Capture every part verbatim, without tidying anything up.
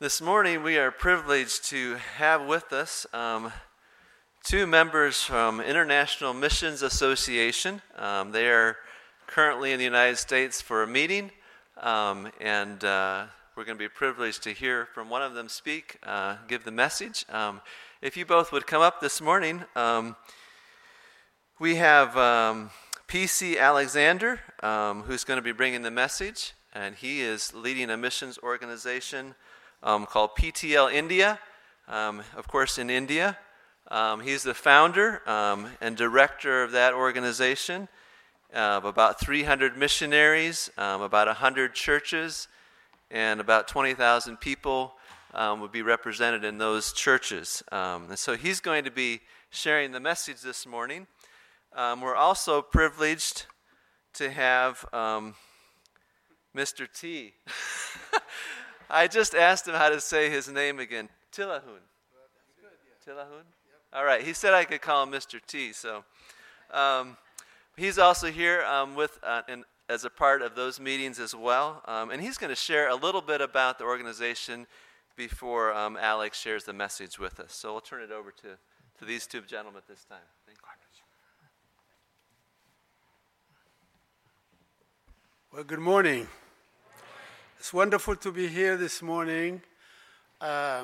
This morning we are privileged to have with us um, two members from International Missions Association. Um, they are currently in the United States for a meeting, um, and uh, we're going to be privileged to hear from one of them speak, uh, give the message. Um, if you both would come up this morning, um, we have um, P C Alexander, um, who's going to be bringing the message, and he is leading a missions organization Um, called P T L India, um, of course in India. Um, he's the founder um, and director of that organization uh, of about three hundred missionaries, um, about one hundred churches, and about twenty thousand people um, would be represented in those churches. Um, and so he's going to be sharing the message this morning. Um, we're also privileged to have um, Mister T. I just asked him how to say his name again. Tillahun. Tillahun? All right. He said I could call him Mister T. So um, he's also here um, with uh, in, as a part of those meetings as well. Um, and he's going to share a little bit about the organization before um, Alex shares the message with us. So we'll turn it over to, to these two gentlemen at this time. Thank you. Well, good morning. It's wonderful to be here this morning. Uh,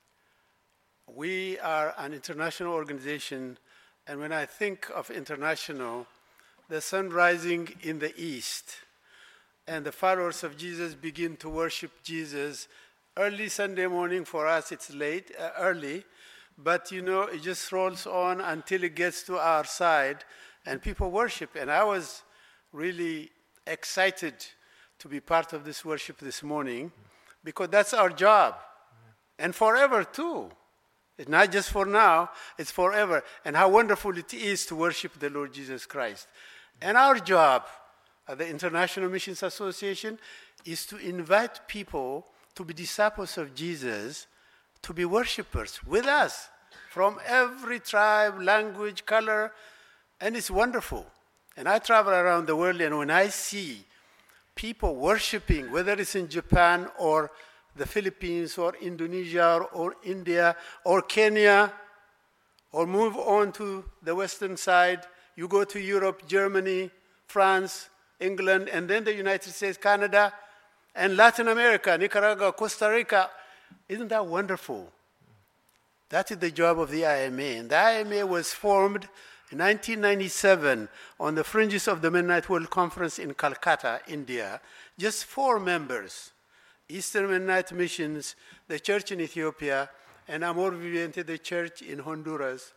we are an international organization, and when I think of international, the sun rising in the east, and the followers of Jesus begin to worship Jesus early Sunday morning. For us, it's late, uh, early, but you know, it just rolls on until it gets to our side, and people worship. And I was really excited to be part of this worship this morning, because that's our job, and forever too. It's not just for now, it's forever. And how wonderful it is to worship the Lord Jesus Christ. And our job at the International Missions Association is to invite people to be disciples of Jesus, to be worshipers with us from every tribe, language, color, and it's wonderful. And I travel around the world, and when I see people worshiping, whether it's in Japan or the Philippines or Indonesia or, or India or Kenya, or move on to the western side, you go to Europe, Germany, France, England, and then the United States, Canada, and Latin America, Nicaragua, Costa Rica. Isn't that wonderful? That is the job of the I M A. And the I M A was formed in nineteen ninety-seven, on the fringes of the Mennonite World Conference in Calcutta, India, just four members: Eastern Mennonite Missions, the church in Ethiopia, and Amor Viviente, the church in Honduras,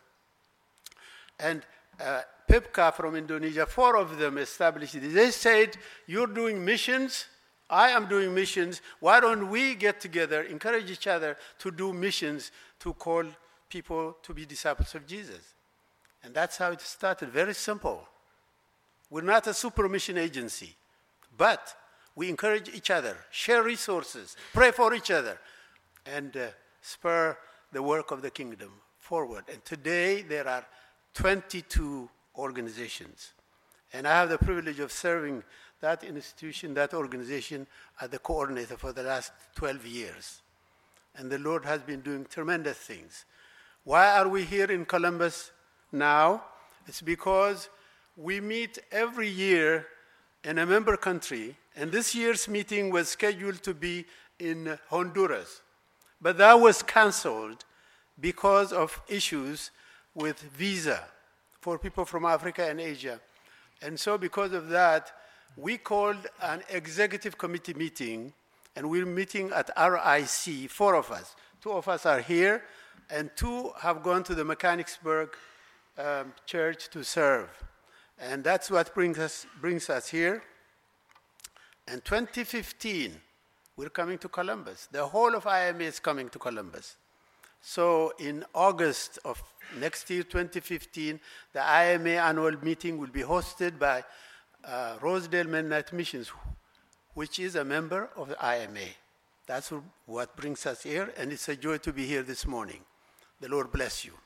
and uh, P I P C A from Indonesia. Four of them established it. They said, you're doing missions, I am doing missions, why don't we get together, encourage each other to do missions, to call people to be disciples of Jesus. And that's how it started, very simple. We're not a super mission agency, but we encourage each other, share resources, pray for each other, and uh, spur the work of the kingdom forward. And today there are twenty-two organizations. And I have the privilege of serving that institution, that organization, as the coordinator for the last twelve years. And the Lord has been doing tremendous things. Why are we here in Columbus now? It's because we meet every year in a member country, and this year's meeting was scheduled to be in Honduras, but that was canceled because of issues with visa for people from Africa and Asia. And so because of that, we called an executive committee meeting, and we're meeting at R I C, four of us. Two of us are here, and two have gone to the Mechanicsburg Um, church to serve. And that's what brings us brings us here. And twenty fifteen, we're coming to Columbus. The whole of I M A is coming to Columbus. So in August of next year, twenty fifteen, the I M A annual meeting will be hosted by uh, Rosedale Mennonite Missions, which is a member of the I M A. That's what brings us here, and it's a joy to be here this morning. The Lord bless you.